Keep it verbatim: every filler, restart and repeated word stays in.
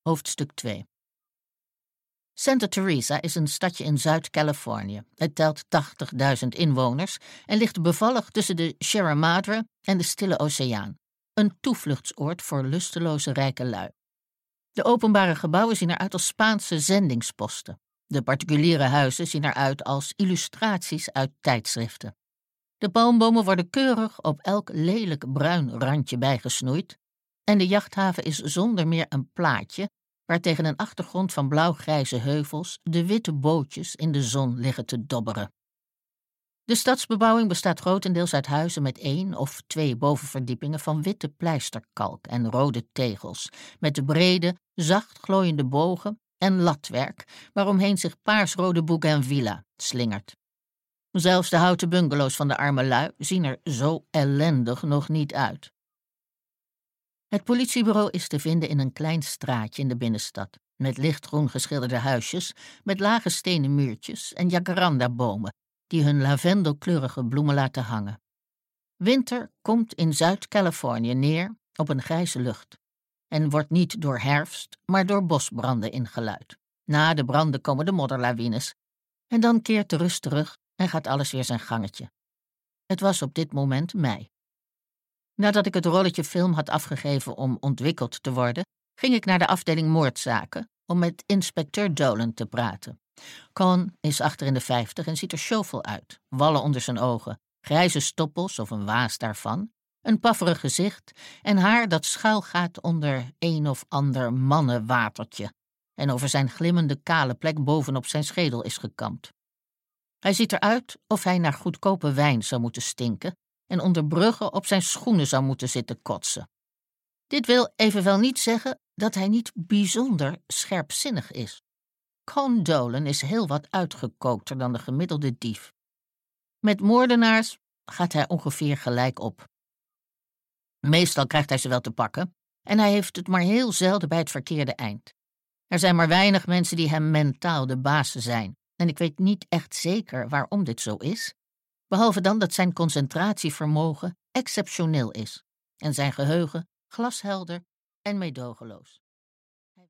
Hoofdstuk twee. Santa Teresa is een stadje in Zuid-Californië. Het telt tachtigduizend inwoners en ligt bevallig tussen de Sierra Madre en de Stille Oceaan. Een toevluchtsoord voor lusteloze rijke lui. De openbare gebouwen zien eruit als Spaanse zendingsposten. De particuliere huizen zien eruit als illustraties uit tijdschriften. De palmbomen worden keurig op elk lelijk bruin randje bijgesnoeid en de jachthaven is zonder meer een plaatje waar tegen een achtergrond van blauw-grijze heuvels de witte bootjes in de zon liggen te dobberen. De stadsbebouwing bestaat grotendeels uit huizen met één of twee bovenverdiepingen van witte pleisterkalk en rode tegels, met de brede, zacht glooiende bogen en latwerk waaromheen zich paarsrode bougainvillea slingert. Zelfs de houten bungalows van de arme lui zien er zo ellendig nog niet uit. Het politiebureau is te vinden in een klein straatje in de binnenstad, met lichtgroen geschilderde huisjes, met lage stenen muurtjes en jacarandabomen, die hun lavendelkleurige bloemen laten hangen. Winter komt in Zuid-Californië neer op een grijze lucht en wordt niet door herfst, maar door bosbranden ingeluid. Na de branden komen de modderlawines en dan keert de rust terug en gaat alles weer zijn gangetje. Het was op dit moment mei. Nadat ik het rolletje film had afgegeven om ontwikkeld te worden, ging ik naar de afdeling moordzaken om met inspecteur Dolan te praten. Cohn is achter in de vijftig en ziet er sjofel uit, wallen onder zijn ogen, grijze stoppels of een waas daarvan, een pafferig gezicht en haar dat schuil gaat onder een of ander mannenwatertje en over zijn glimmende kale plek bovenop zijn schedel is gekamd. Hij ziet eruit of hij naar goedkope wijn zou moeten stinken en onder bruggen op zijn schoenen zou moeten zitten kotsen. Dit wil evenwel niet zeggen dat hij niet bijzonder scherpzinnig is. Cohn Dolan is heel wat uitgekookter dan de gemiddelde dief. Met moordenaars gaat hij ongeveer gelijk op. Meestal krijgt hij ze wel te pakken en hij heeft het maar heel zelden bij het verkeerde eind. Er zijn maar weinig mensen die hem mentaal de baas zijn en ik weet niet echt zeker waarom dit zo is, behalve dan dat zijn concentratievermogen exceptioneel is en zijn geheugen glashelder en meedogenloos.